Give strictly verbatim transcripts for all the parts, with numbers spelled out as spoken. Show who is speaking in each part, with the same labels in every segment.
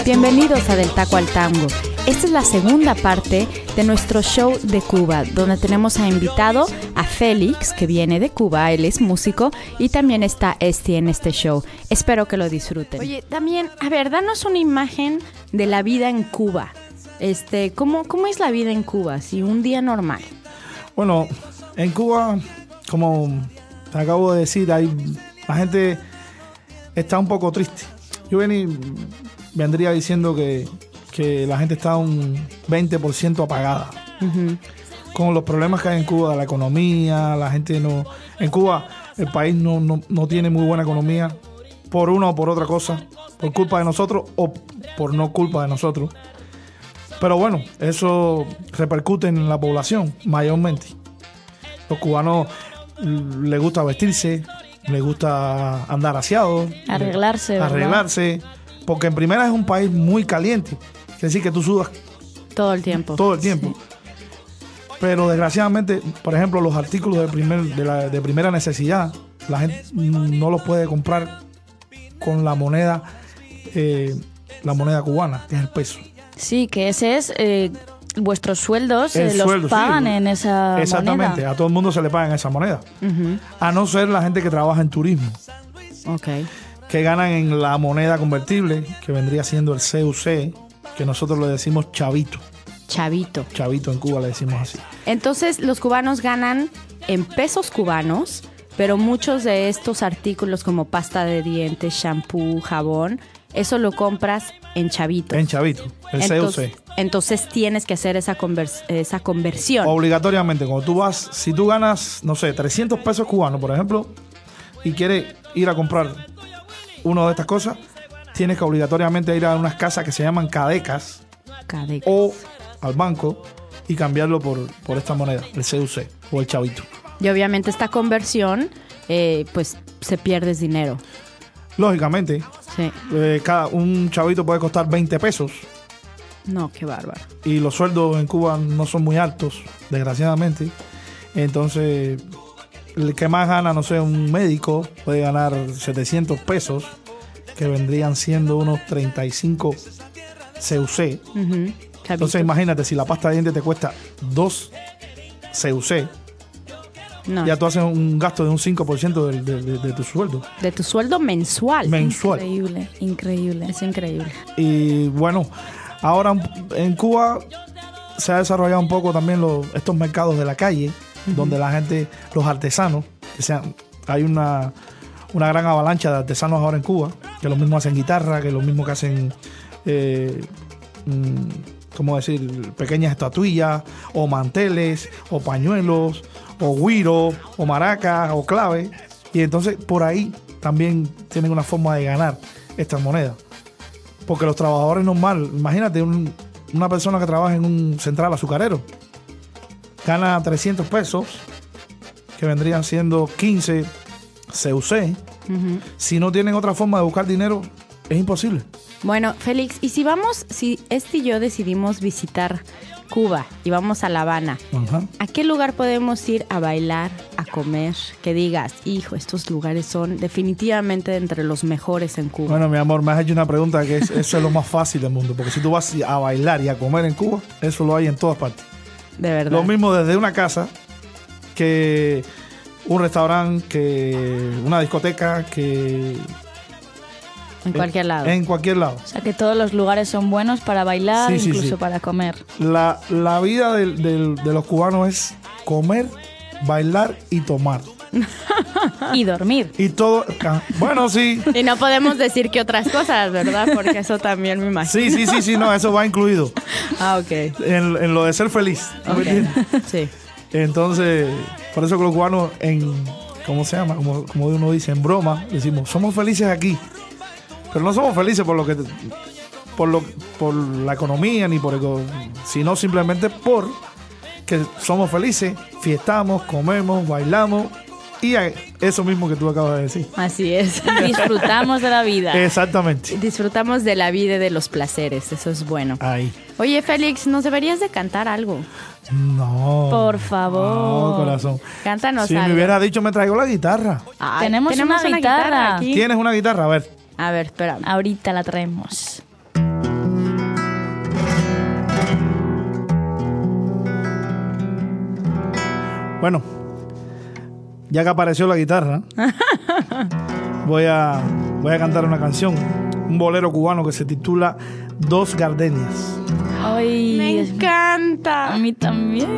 Speaker 1: Bienvenidos a Del Taco al Tango. Esta es la segunda parte de nuestro show de Cuba, donde tenemos a invitado a Félix, que viene de Cuba, él es músico, y también está Esti en este show. Espero que lo disfruten. Oye, también, a ver, danos una imagen de la vida en Cuba. Este, ¿cómo, cómo es la vida en Cuba? Si un día normal.
Speaker 2: Bueno, en Cuba, como te acabo de decir, hay, la gente está un poco triste. Yo vení, vendría diciendo que, que la gente está un veinte por ciento apagada. Uh-huh. Con los problemas que hay en Cuba, la economía, la gente no... En Cuba el país no, no, no tiene muy buena economía por una o por otra cosa, por culpa de nosotros o por no culpa de nosotros. Pero bueno, eso repercute en la población mayormente. Los cubanos les gusta vestirse, les gusta andar aseados,
Speaker 1: arreglarse, ¿verdad?
Speaker 2: arreglarse, porque en primera es un país muy caliente, es decir que tú sudas
Speaker 1: todo el tiempo.
Speaker 2: Todo el tiempo. Sí. Pero desgraciadamente, por ejemplo, los artículos de, primer, de, la, de primera necesidad, la gente no los puede comprar con la moneda, eh, la moneda cubana, que es el peso.
Speaker 1: Sí, que ese es... Eh... Vuestros sueldos eh, los sueldo, pagan sí. en esa
Speaker 2: Exactamente, moneda. Exactamente, a todo el mundo se le pagan esa moneda. Uh-huh. A no ser la gente que trabaja en turismo.
Speaker 1: Okay.
Speaker 2: Que ganan en la moneda convertible, que vendría siendo el C U C, que nosotros le decimos chavito.
Speaker 1: Chavito.
Speaker 2: Chavito en Cuba le decimos así.
Speaker 1: Entonces, los cubanos ganan en pesos cubanos, pero muchos de estos artículos como pasta de dientes, shampoo, jabón, eso lo compras en chavito.
Speaker 2: En chavito, el
Speaker 1: entonces,
Speaker 2: C U C.
Speaker 1: Entonces tienes que hacer esa, convers- esa conversión.
Speaker 2: Obligatoriamente, cuando tú vas, si tú ganas, no sé, trescientos pesos cubanos, por ejemplo, y quieres ir a comprar una de estas cosas, tienes que obligatoriamente ir a unas casas que se llaman cadecas,
Speaker 1: cadecas.
Speaker 2: o al banco y cambiarlo por, por esta moneda, el C U C o el chavito.
Speaker 1: Y obviamente esta conversión, eh, pues se pierde dinero.
Speaker 2: Lógicamente.
Speaker 1: Sí.
Speaker 2: Eh, cada, un chavito puede costar veinte pesos.
Speaker 1: No, qué bárbaro.
Speaker 2: Y los sueldos en Cuba no son muy altos, desgraciadamente. Entonces, el que más gana, no sé, un médico puede ganar setecientos pesos, que vendrían siendo unos treinta y cinco C U C. Uh-huh. Entonces, imagínate, si la pasta de dientes te cuesta dos C U C, no. Ya tú haces un gasto de un cinco por ciento de, de, de, de tu sueldo.
Speaker 1: De tu sueldo mensual.
Speaker 2: Mensual.
Speaker 1: Increíble, increíble. Es increíble.
Speaker 2: Y bueno, ahora en Cuba se ha desarrollado un poco también los, estos mercados de la calle, uh-huh. donde la gente, los artesanos, que sean, hay una, una gran avalancha de artesanos ahora en Cuba, que lo mismo hacen guitarra, que lo mismo que hacen, eh, mmm, ¿cómo decir? Pequeñas estatuillas, o manteles, o pañuelos, o güiro, o maracas, o clave. Y entonces por ahí también tienen una forma de ganar estas monedas. Porque los trabajadores normales, imagínate un, una persona que trabaja en un central azucarero, gana trescientos pesos, que vendrían siendo quince C U C. Uh-huh. Si no tienen otra forma de buscar dinero, es imposible.
Speaker 1: Bueno, Félix, y si vamos, si este y yo decidimos visitar Cuba y vamos a La Habana, uh-huh. ¿a qué lugar podemos ir a bailar, a comer? Que digas, hijo, estos lugares son definitivamente entre los mejores en Cuba.
Speaker 2: Bueno, mi amor, me has hecho una pregunta que es, eso es lo más fácil del mundo, porque si tú vas a bailar y a comer en Cuba, eso lo hay en todas partes.
Speaker 1: De verdad.
Speaker 2: Lo mismo desde una casa, que un restaurante, que una discoteca, que...
Speaker 1: En cualquier lado.
Speaker 2: En cualquier lado.
Speaker 3: O sea que todos los lugares son buenos para bailar, sí, incluso sí, sí. para comer.
Speaker 2: La, la vida de, de, de los cubanos es comer, bailar y tomar.
Speaker 3: Y dormir.
Speaker 2: Y todo. Bueno, sí.
Speaker 1: Y no podemos decir que otras cosas, ¿verdad? Porque eso también me imagino.
Speaker 2: Sí, sí, sí, sí, no, eso va incluido.
Speaker 1: Ah, ok.
Speaker 2: En, en lo de ser feliz.
Speaker 1: Okay. Sí.
Speaker 2: Entonces, por eso que los cubanos, en. ¿Cómo se llama? Como, como uno dice, en broma, decimos, somos felices aquí. Pero no somos felices por lo que por lo por la economía ni por el, sino simplemente por que somos felices, fiestamos, comemos, bailamos y eso mismo que tú acabas de decir.
Speaker 1: Así es.
Speaker 3: Disfrutamos de la vida.
Speaker 2: Exactamente.
Speaker 1: Disfrutamos de la vida y de los placeres, eso es bueno.
Speaker 2: Ahí.
Speaker 1: Oye, Félix, ¿nos deberías de cantar algo?
Speaker 2: No.
Speaker 3: Por favor.
Speaker 2: No, corazón.
Speaker 1: Cántanos
Speaker 2: si
Speaker 1: algo.
Speaker 2: Si me hubiera dicho, me traigo la guitarra.
Speaker 3: Ay, tenemos, tenemos una, una guitarra.
Speaker 1: guitarra aquí.
Speaker 2: ¿Tienes una guitarra? A ver.
Speaker 1: A ver, espera.
Speaker 3: Ahorita la traemos.
Speaker 2: Bueno, ya que apareció la guitarra, voy a, voy a cantar una canción, un bolero cubano que se titula Dos Gardenias.
Speaker 3: Ay,
Speaker 1: Me encanta.
Speaker 3: A mí también.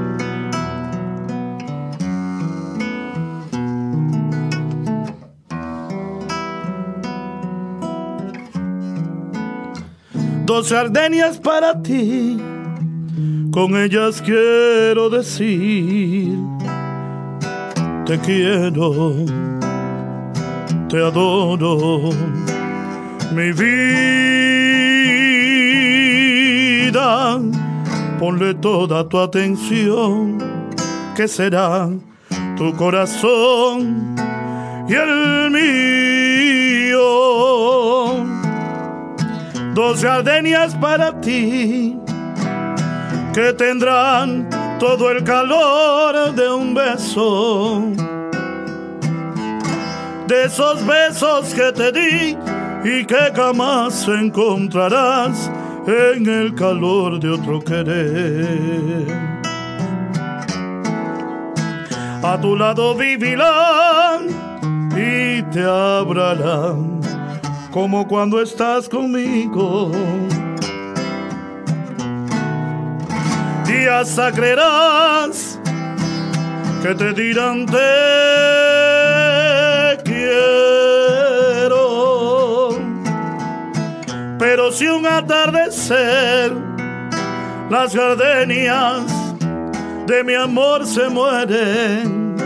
Speaker 2: Dos gardenias para ti, con ellas quiero decir: te quiero, te adoro, mi vida. Ponle toda tu atención, que será tu corazón y el mío. Dos gardenias para ti, que tendrán todo el calor de un beso, de esos besos que te di y que jamás encontrarás en el calor de otro querer. A tu lado vivirán y te abrazarán, como cuando estás conmigo, y hasta creerás que te dirán te quiero. Pero si un atardecer las gardenias de mi amor se mueren,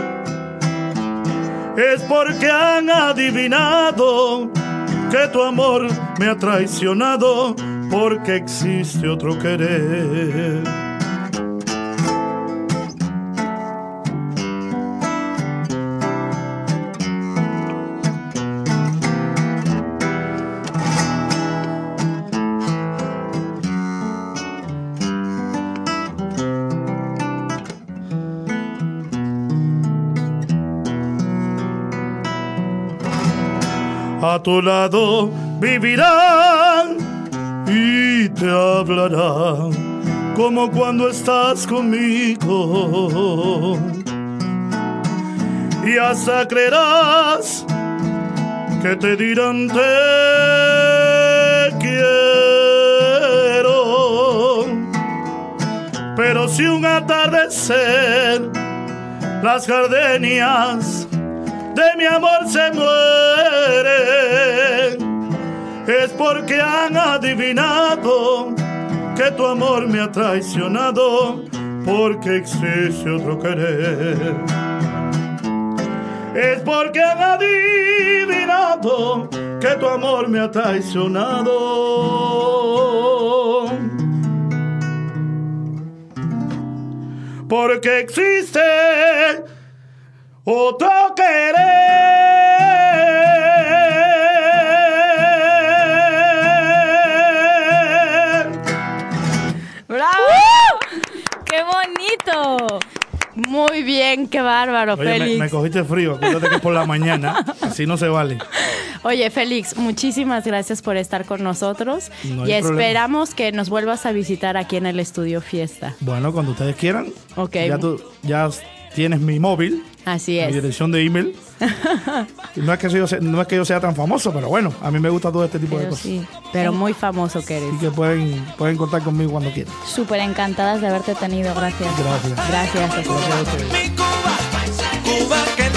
Speaker 2: es porque han adivinado que tu amor me ha traicionado, porque existe otro querer. A tu lado vivirán y te hablarán, como cuando estás conmigo, y hasta creerás que te dirán te quiero. Pero si un atardecer las gardenias de mi amor se mueren, es porque han adivinado que tu amor me ha traicionado, porque existe otro querer. Es porque han adivinado que tu amor me ha traicionado, porque existe otro querer.
Speaker 3: ¡Bravo! ¡Qué bonito!
Speaker 1: Muy bien, qué bárbaro,
Speaker 2: Oye,
Speaker 1: Félix.
Speaker 2: Me, me cogiste frío, acuérdate que es por la mañana, así no se vale.
Speaker 1: Oye, Félix, muchísimas gracias por estar con nosotros
Speaker 2: No
Speaker 1: y
Speaker 2: hay problema.
Speaker 1: esperamos que nos vuelvas a visitar aquí en el Estudio Fiesta.
Speaker 2: Bueno, cuando ustedes quieran,
Speaker 1: Ok.
Speaker 2: ya tú ya tienes mi móvil,
Speaker 1: Así
Speaker 2: mi
Speaker 1: es.
Speaker 2: dirección de email. Y no es que yo sea, no es que yo sea tan famoso, pero bueno, a mí me gusta todo este tipo de
Speaker 1: Pero
Speaker 2: cosas.
Speaker 1: sí, pero muy famoso que eres.
Speaker 2: Así que pueden, pueden contar conmigo cuando quieran.
Speaker 3: Súper encantadas de haberte tenido. Gracias.
Speaker 2: Gracias.
Speaker 1: Gracias.
Speaker 2: Gracias a ustedes.
Speaker 4: Mi Cuba, Cuba que